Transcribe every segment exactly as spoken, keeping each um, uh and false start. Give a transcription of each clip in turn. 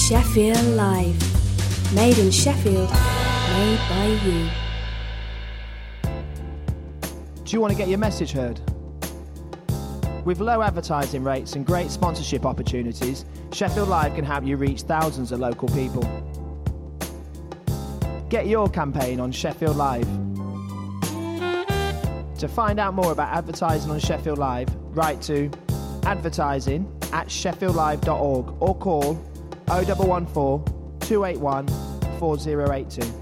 Sheffield Live. Made in Sheffield, made by you. Do you want to get your message heard? With low advertising rates and great sponsorship opportunities, Sheffield Live can help you reach thousands of local people. Get your campaign on Sheffield Live. To find out more about advertising on Sheffield Live, write to advertising at sheffield live dot org or call oh one one four, two eight one, four oh eight two.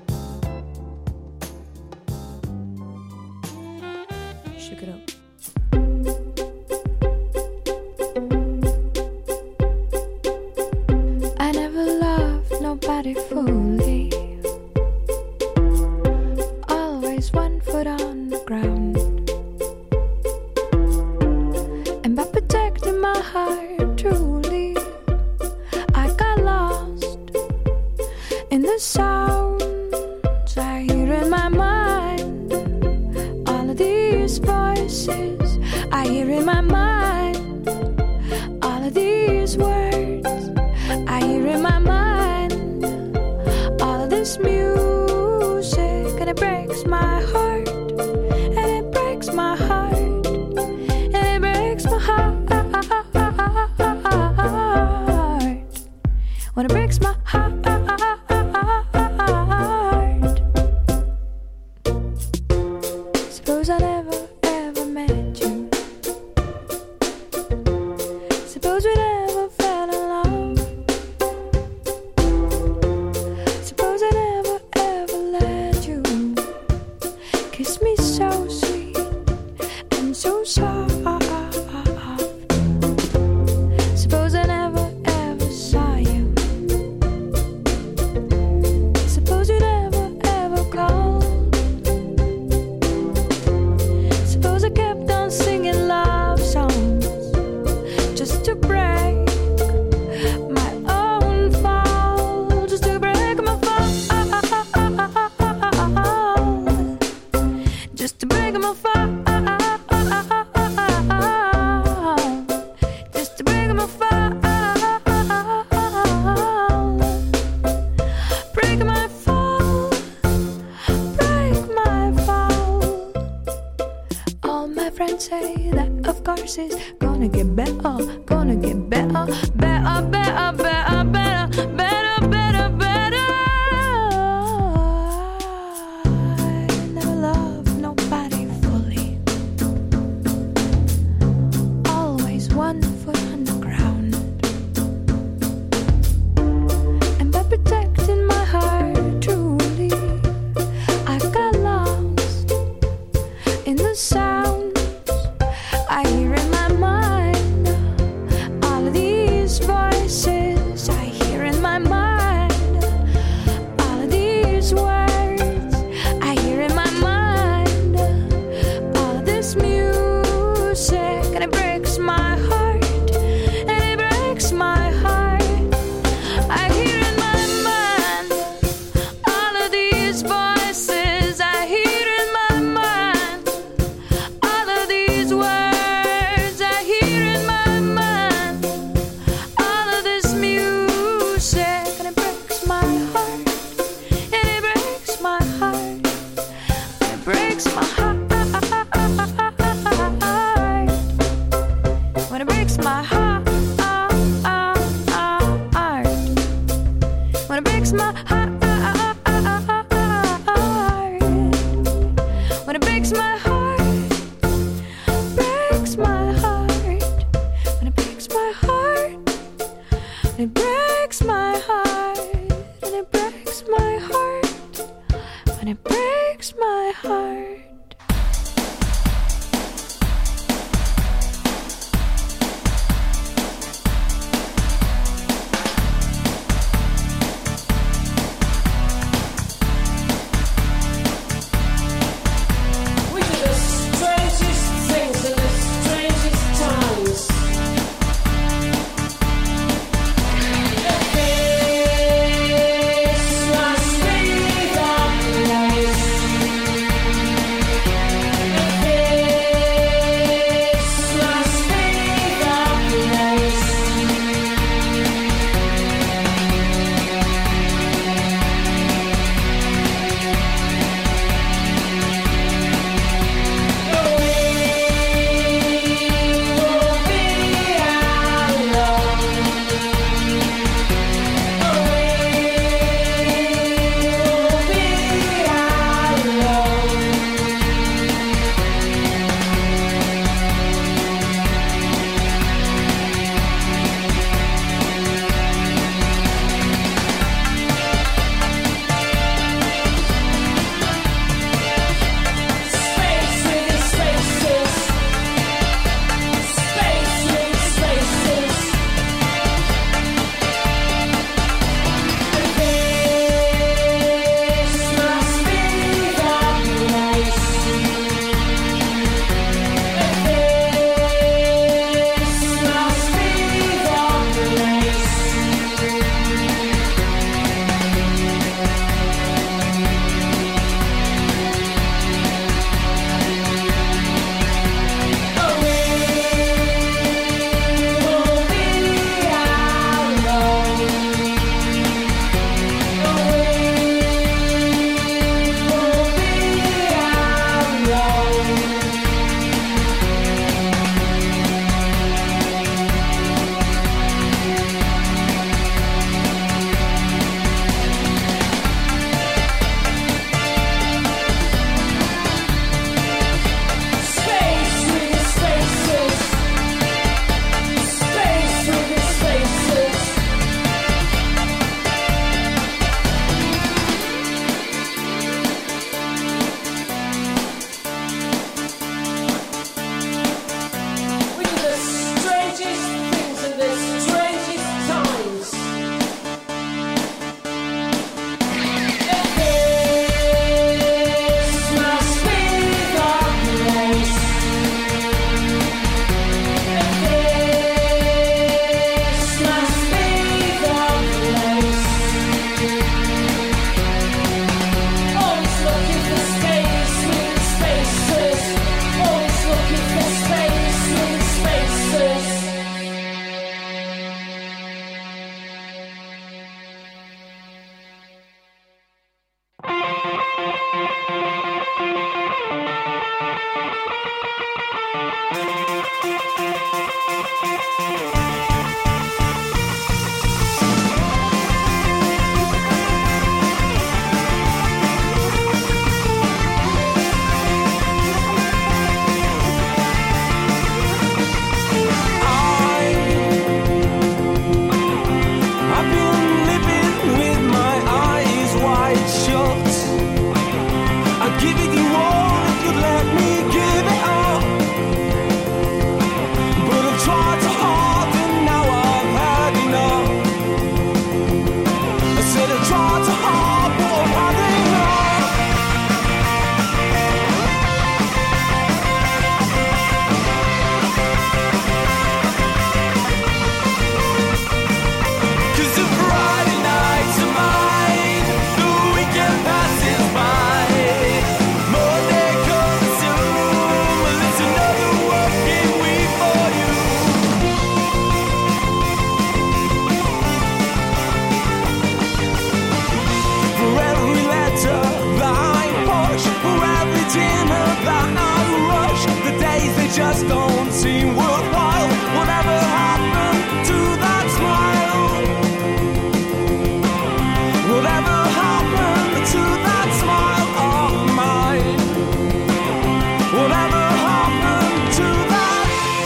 Shook it up. I never loved nobody fully. Always one foot on the ground. And by protecting my heart truly, I got lost in the sounds I hear in my mind. All of these voices I hear in my mind. All of these words I hear in my mind. All of this music, and it breaks my heart. And it breaks my heart. And it breaks my heart. When it breaks my heart. Suppose I never ever met you. Suppose we never fell in love. Suppose I never ever let you kiss me so sweet and so soft. Suppose I never ever saw you. Suppose you never ever called. Suppose I kept on singing love songs just to break my own fall, just to break my fall, just to break my fall, just to break my fall, break my fall, break my fall. All my friends say that of course it's gonna get better, gonna get better, better, better, better, better, better, better, better. I never loved nobody fully. Always one foot on the ground. And by protecting my heart truly, I got lost in the sounds I hear in my mind. All of these voices I hear in my mind. All of these words I hear in my mind. All of this music, and it breaks my heart. And it breaks my heart. I hear in my mind. All of these voices I hear in my mind. All of these words I hear in my mind. All of this music, and it breaks my heart. And it breaks my heart. It breaks my heart. When it breaks my heart. When it breaks my heart. When it breaks my heart. Breaks my heart. When it breaks my heart. It breaks my heart. And it breaks my heart. When it breaks my heart. We do the strangest things in the strangest times. This must be the place. just don't seem worthwhile. Whatever happened to that smile? Whatever happened to that smile of mine? Whatever happened to that?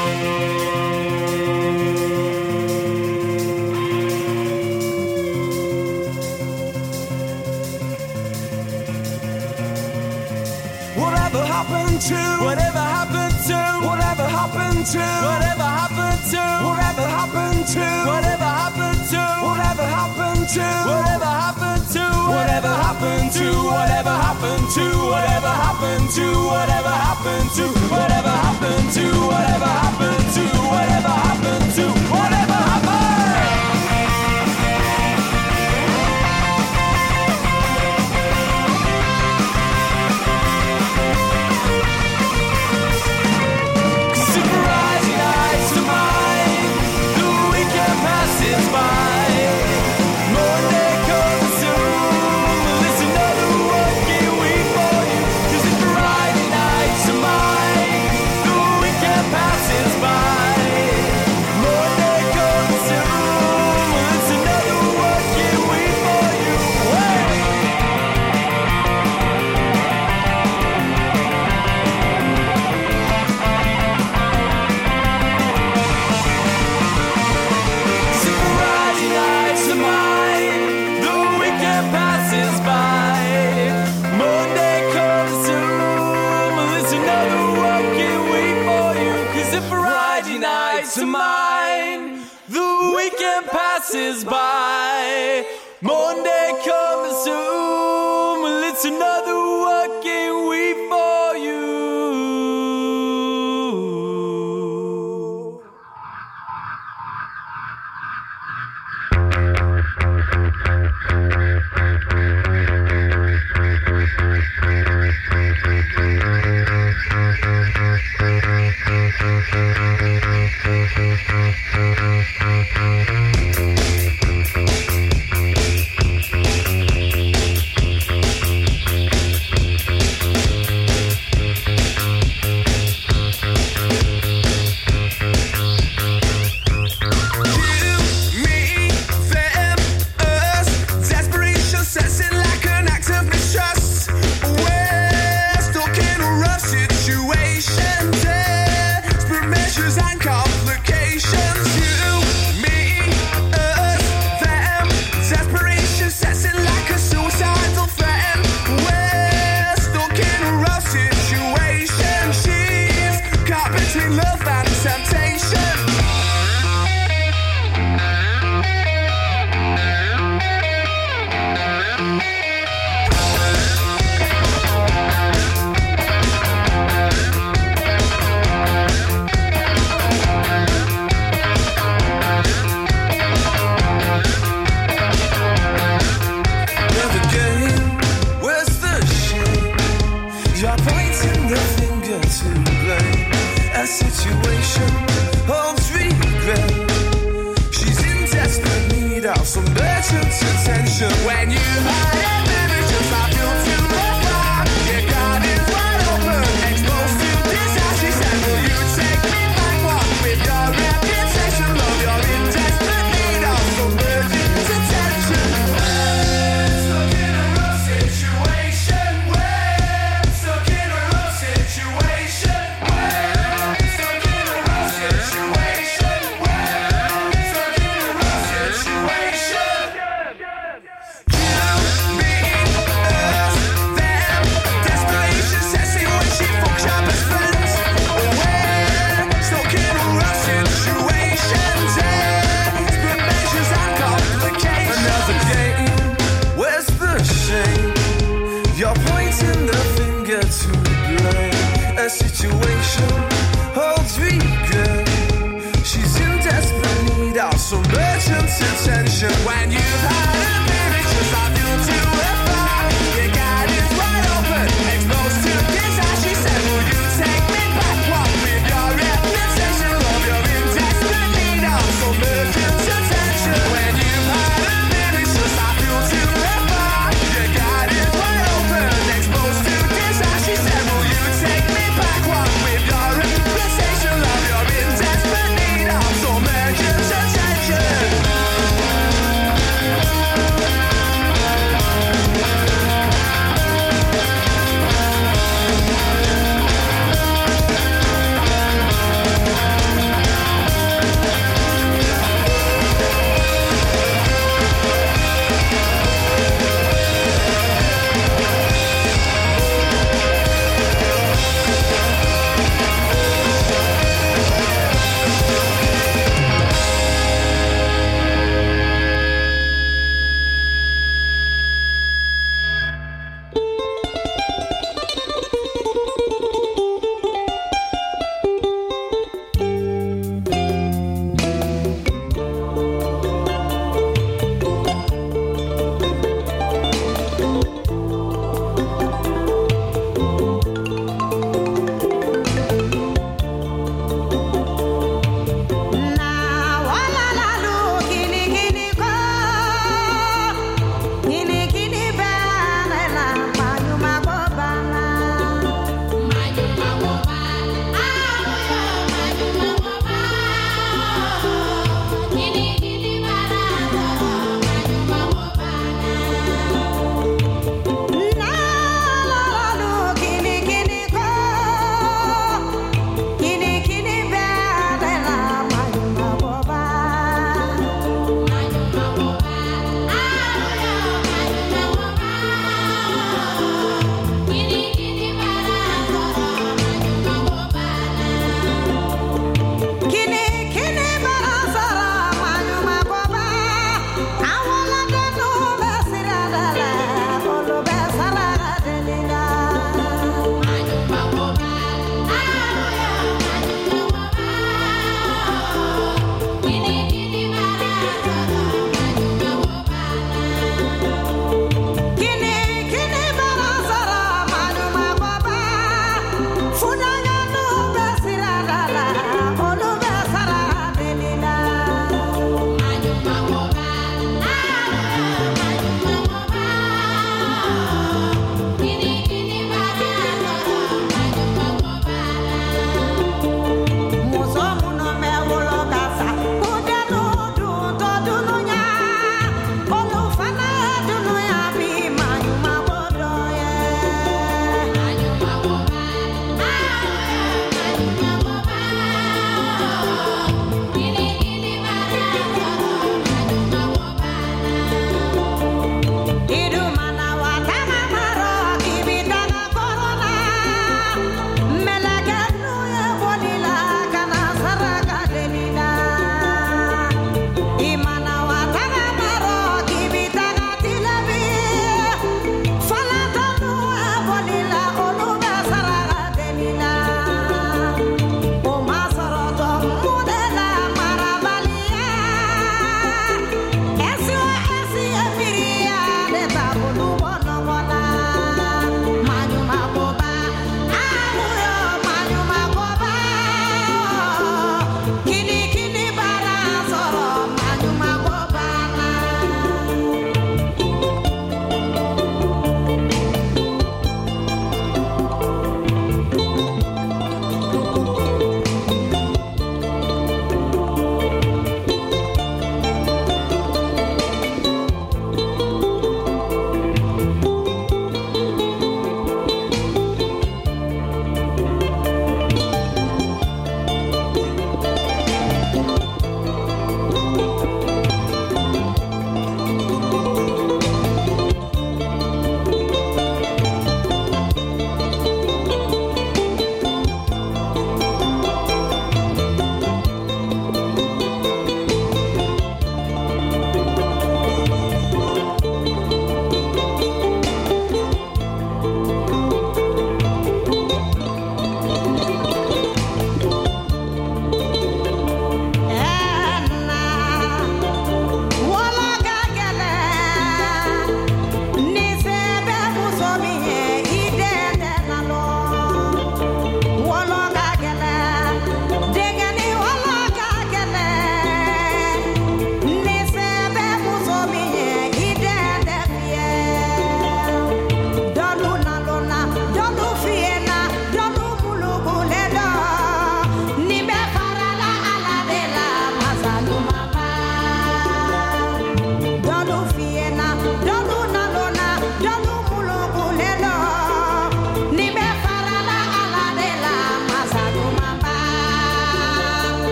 Whatever happened to? Whatever happened to? Whatever happened to? Whatever happened to? Whatever happened to? Whatever happened to? Whatever happened to? Whatever happened to? Whatever happened to? Whatever happened to? Whatever happened to? Whatever happened to? Whatever happened to? Whatever happened to? Whatever happened to? Whatever happened? Passes by. Monday comes soon. Well, it's another working week for you. Take me back, walk with your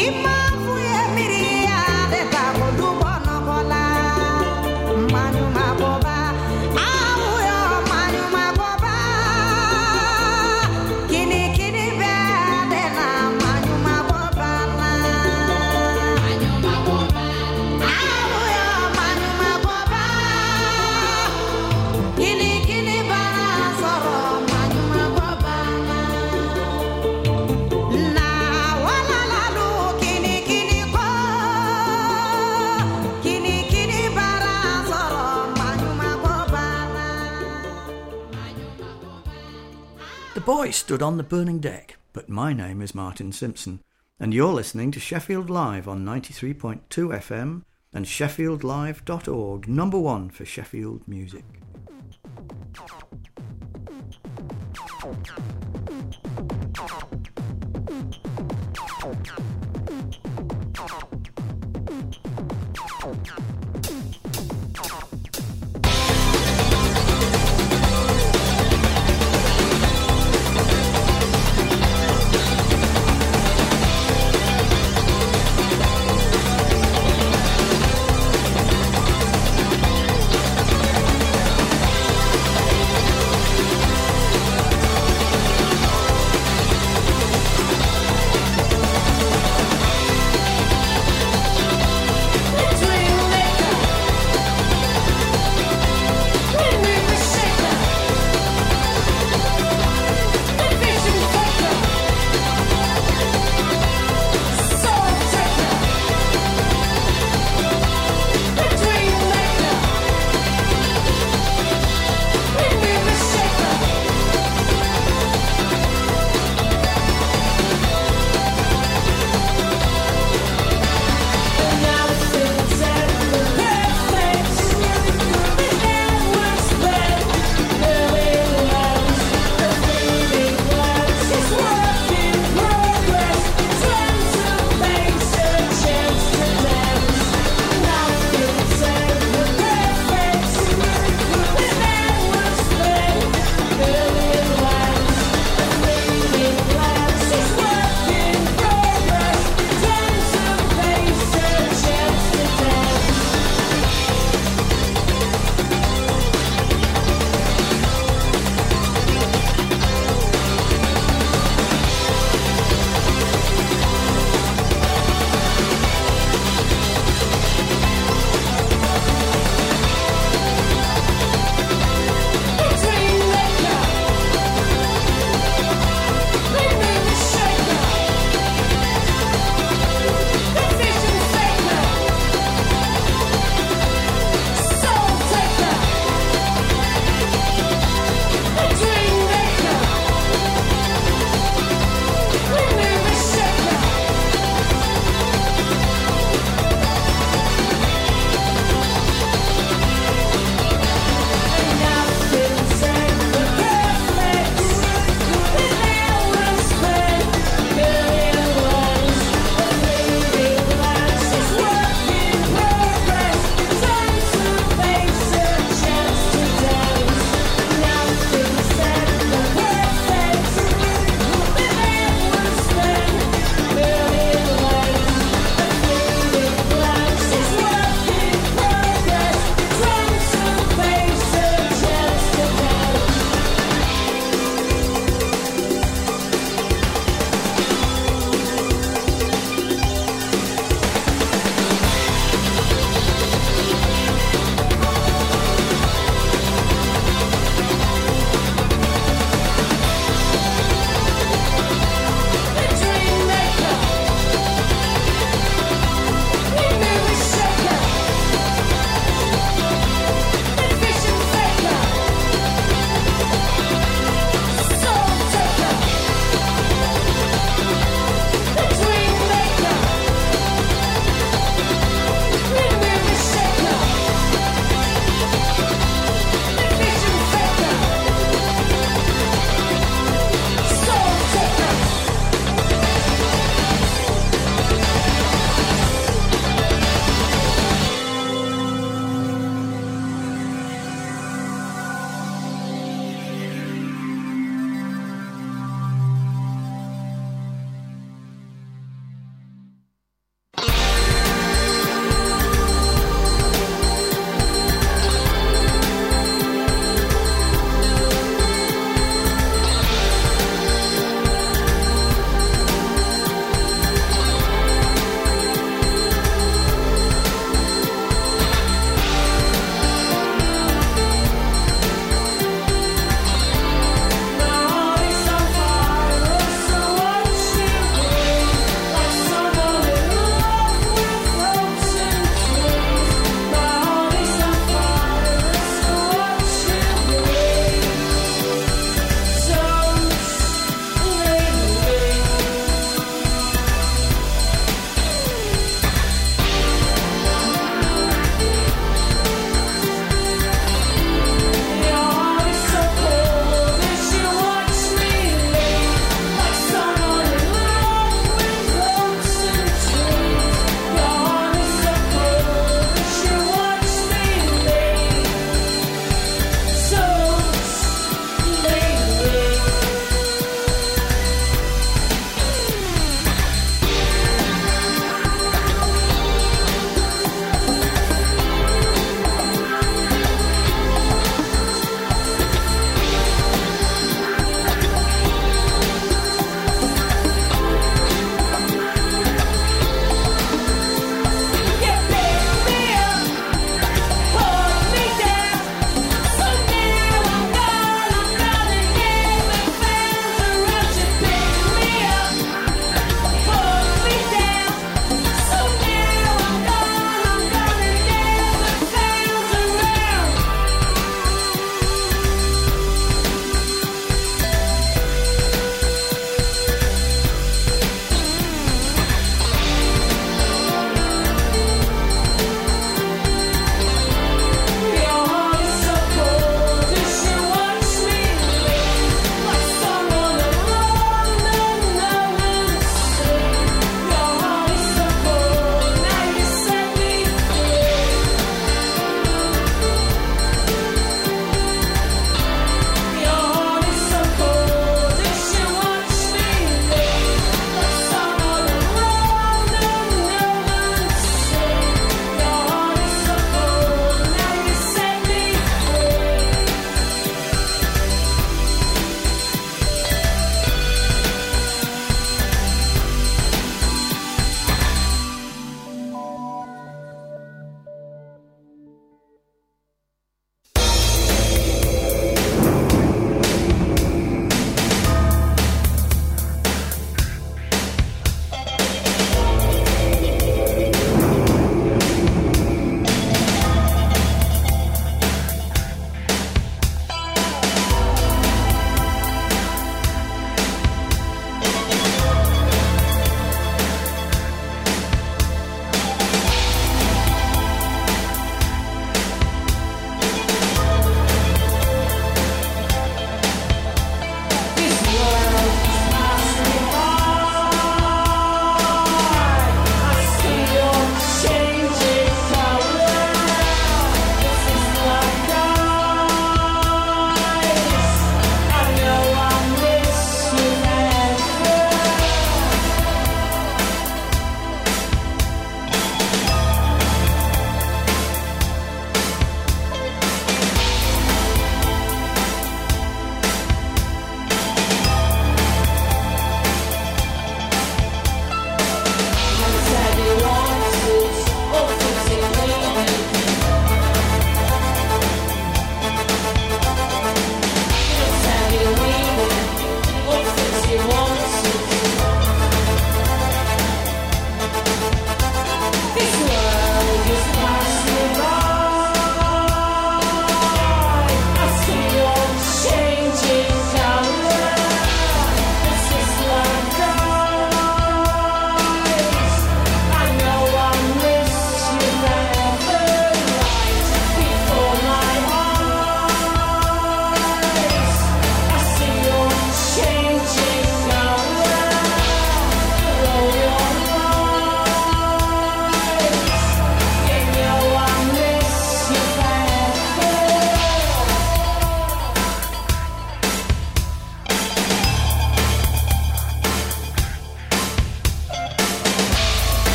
The boy stood on the burning deck, but my name is Martin Simpson, and you're listening to Sheffield Live on ninety-three point two F M and sheffield live dot org, number one for Sheffield music.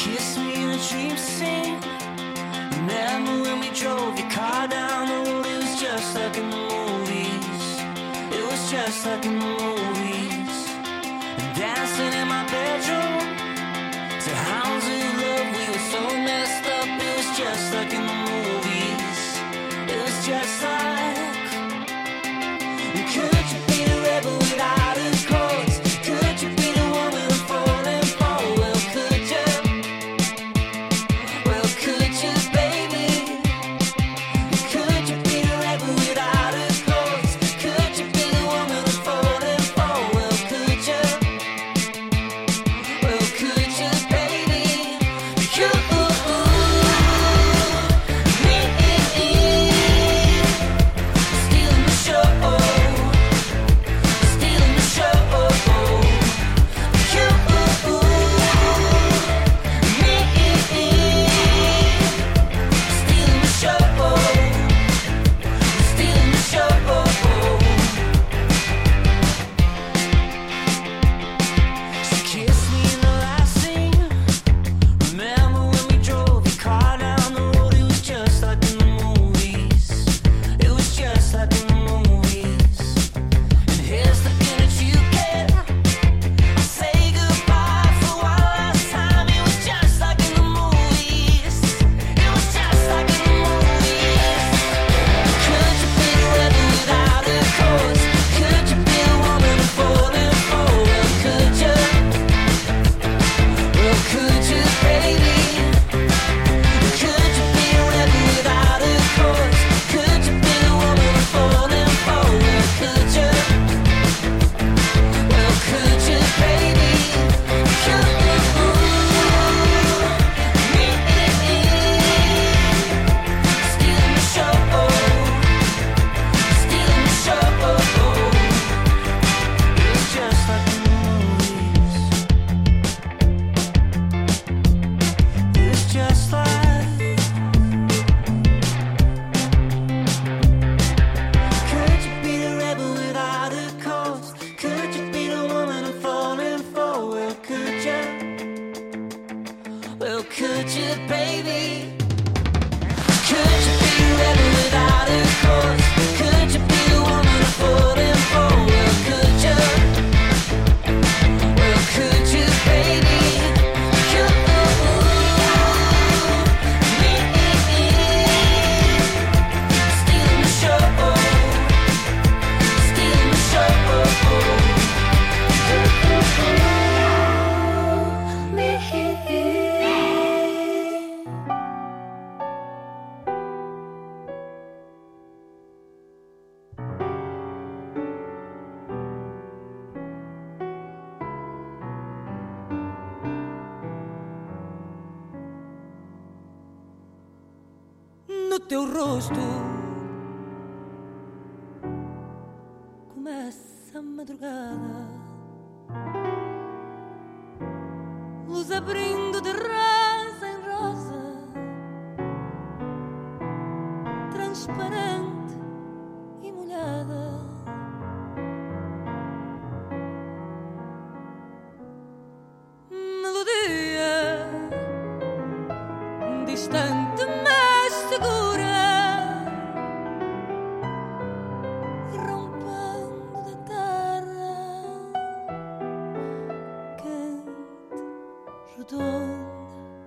Kiss me in a dream scene. Remember when we drove your car down the road? It was just like in the movies. It was just like in the movies. And dancing in my bedroom to hounds of love. We were so messed up. It was just like in the movies. It was just like. Could you be the rebel without a cause? Could you be the woman I'm falling for? Well, could you? Well, could you, baby? Could you be the rebel without a cause? Could you be the woman I'm falling for? Well, could you? Well, could you, baby? You, me, stealing the show. No teu rosto começa a madrugada, luz abrindo de rosa em rosa, transparente e molhada. Melodia distante mas segura, rompendo da terra quente, redonda,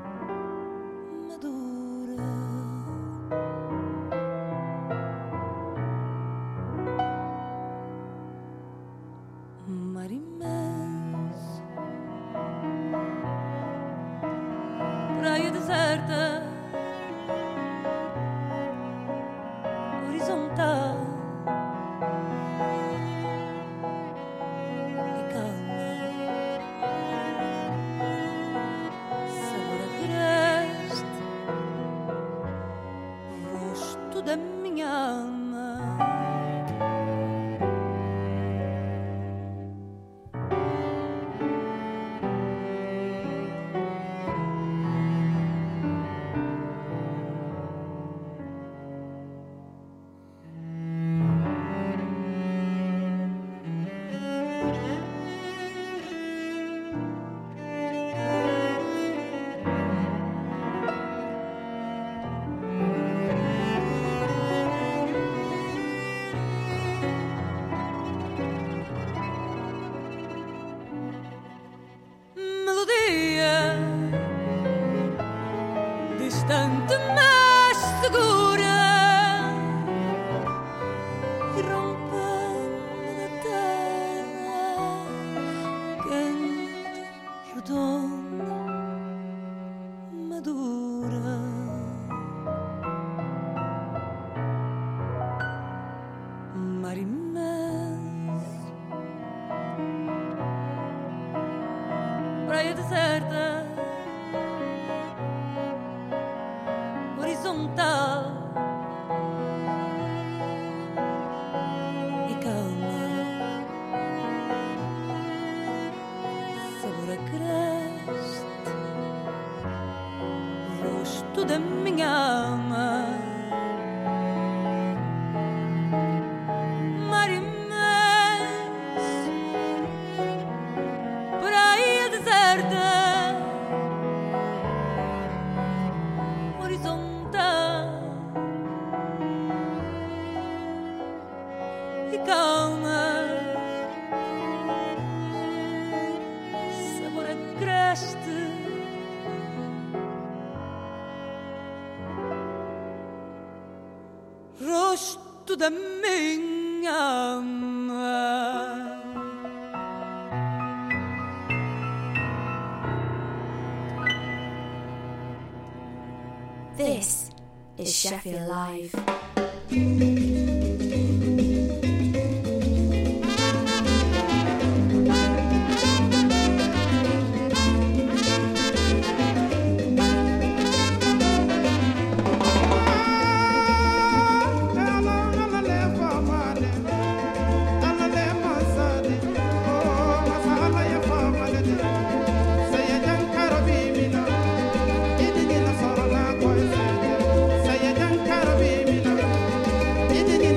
mar imenso, praia deserta, horizontal e calma, sabor agreste, rosto da minha alma. Mar imenso, praia deserta, horizontal e calma, sabor agreste, rosto da minha alma. This is Sheffield Live. Saya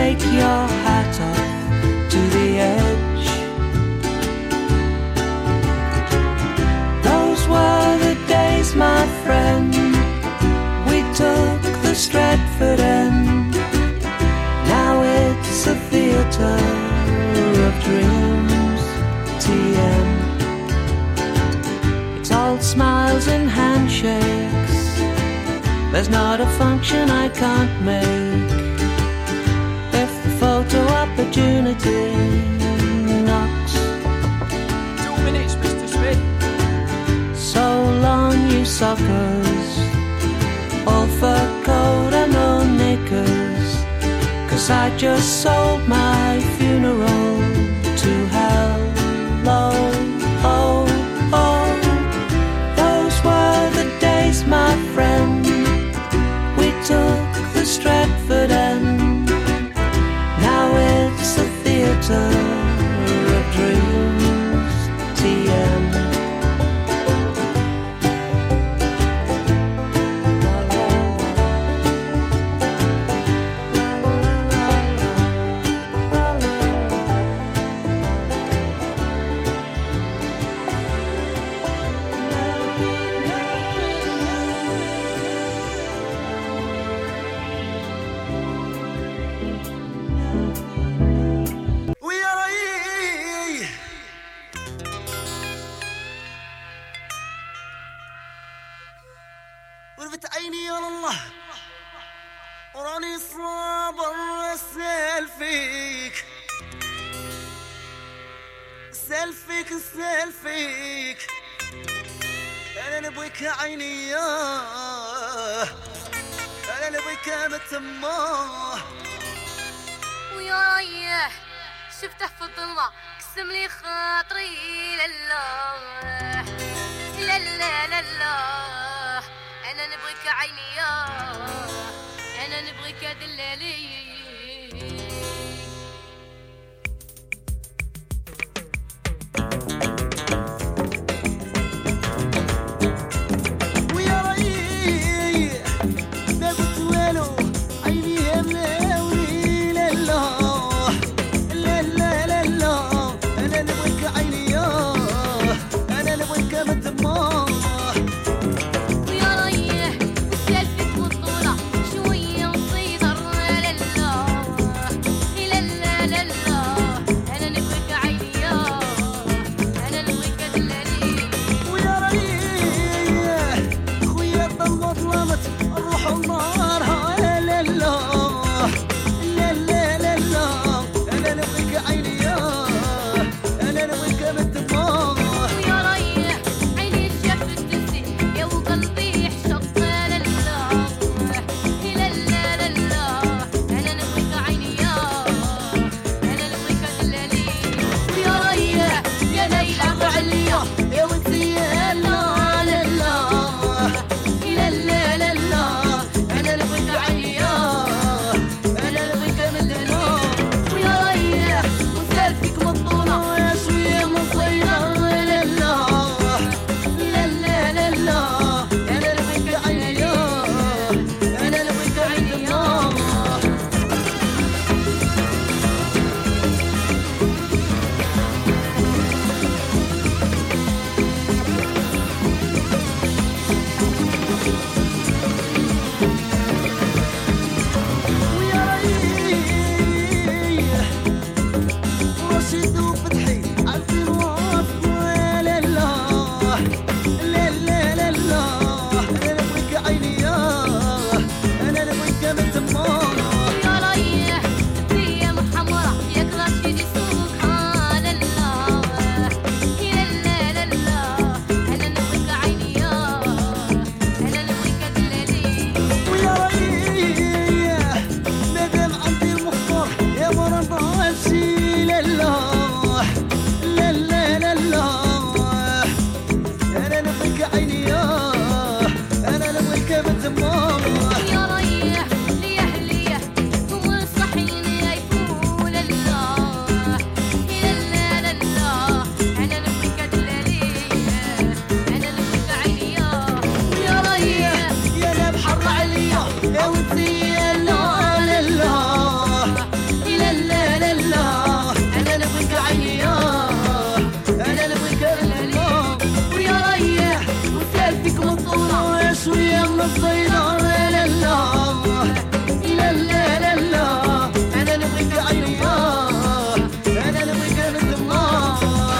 take your hat off to the edge. Those were the days, my friend, we took the Stratford end. Now it's a theatre of dreams, T M. It's all smiles and handshakes. There's not a function I can't make if the photo opportunity knocks. Two minutes, Mister Smith. So long, you suckers, all fur coat and no knickers, 'cause I just sold my funeral to hell. Oh, oh, oh. Those were the days, my friend, we took the Stratford end. Now it's a theatre of dreams, T M. ورفت عيني يا الله وراني صابر اسال فيك اسال فيك اسال فيك انا نبغيك عيني يا انا نبغيك متماه ويا ريح شفته في الظلمة قسم لي خاطري لله لا لا لا لا أنا نبغيك عيني يا أنا نبغيك دلالي ويا ريح ما قلت والو عيني يا ملاوي لا لا لا لا لا أنا نبغيك عيني يا أنا نبغيك متماه الصيدار لا لا لا لا لا لا أنا نبغيك عيني أنا نبغيك مثل الله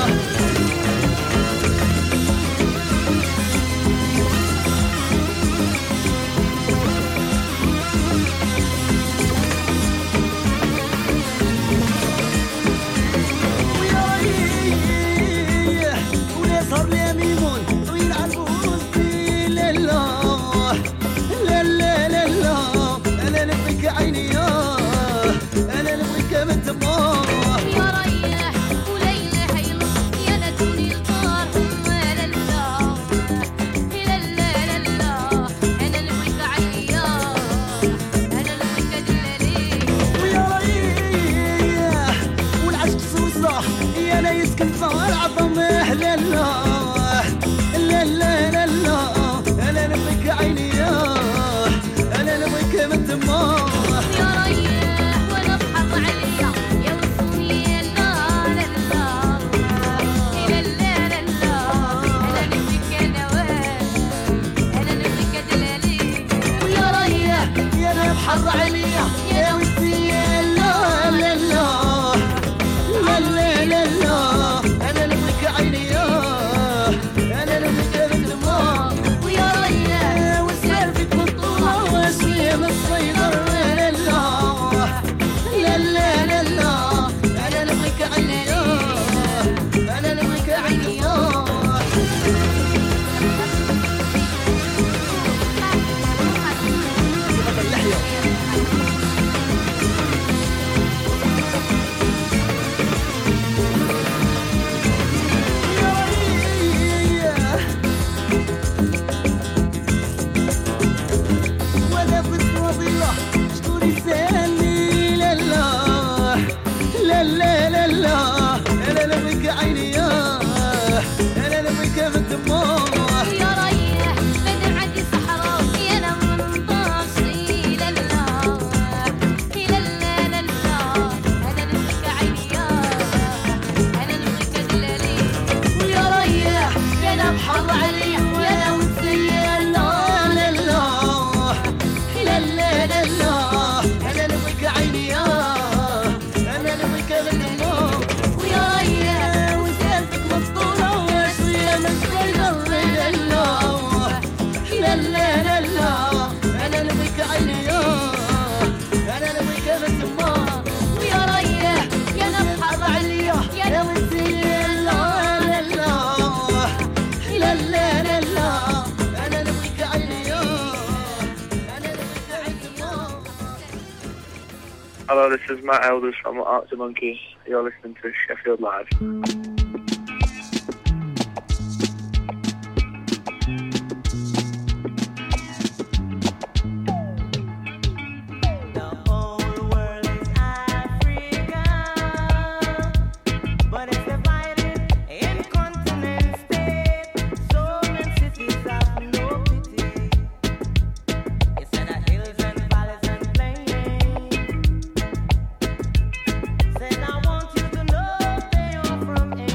صار لي ميمون ويلعب وسطي لا لا لا لا لا لا أنا نبغيك عيني أنا نبغيك من تمام يا ريح وليلة هيلو يا ندوني القار لا لا لا لا لا أنا نبغيك عيني أنا نبغيك دلالي ويا ريح والعشق سوسة يا لا يسكن صار عظم لا لا لا لا لا لا أنا نبغيك عيني أنا نبغيك من تمام يا ريح وأنا بحر عليا يا وصوني لا لا لا لا لا لا أنا نبغيك نوال أنا نبغيك دلالي ويا ريح يا أنا بحر عليا يا وسطي لا لا لا لا لا لا لا أنا نبغيك عيني أنا نبغيك من تمام ويا ريح وسالفك مطولة واسمي من الصيدر لا لا لا لا لا لا أنا نبغيك عيني أنا نبغيك عيني وأنا بالفضيلة شكون يسألني لا لا لا لا لا لا أنا نبغيك عيني أنا نبغيك من تمام يا ريح بدر عندي صحراء يا أنا من طاسي لا لا لا لا لا أنا نبغيك عيني أنا نبغيك دلالي ويا ريح يا أنا بحر عليا يا أنا وسطي لا لا لا لا لا لا لا أنا نبغيك عيني أنا نبغيك من تمام ويا ريح وسالفك مسطولة وشوية من الصيدر لا لا لا لا لا لا أنا نبغيك عيني أنا نبغيك من تمام ويا ريح يا أنا بحر عليا يا وسطي لا لا لا لا لا لا لا أنا نبغيك عيني أنا نبغيك من تمام. Hello, this is Matt Elders from Arctic Monkey. You're listening to Sheffield Live. From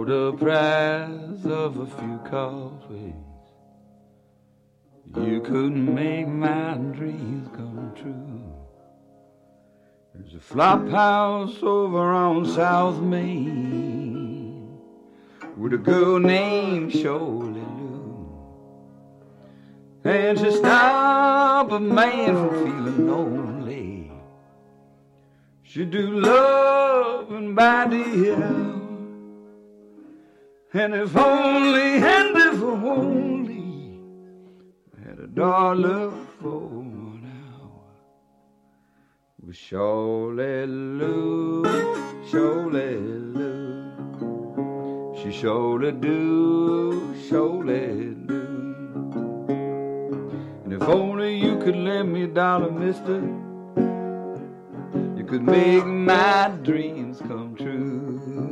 the price of a few coffees. You couldn't make my dreams come true. There's a flop house over on South Main with a girl named Shirley Lou, and she stopped a man from feeling lonely. She do love and by the hour, and if only, and if only I had a dollar for one hour. With Shirley Lou, Shirley Lou, she surely do, surely do. And if only you could lend me a dollar, mister, you could make my dreams come true.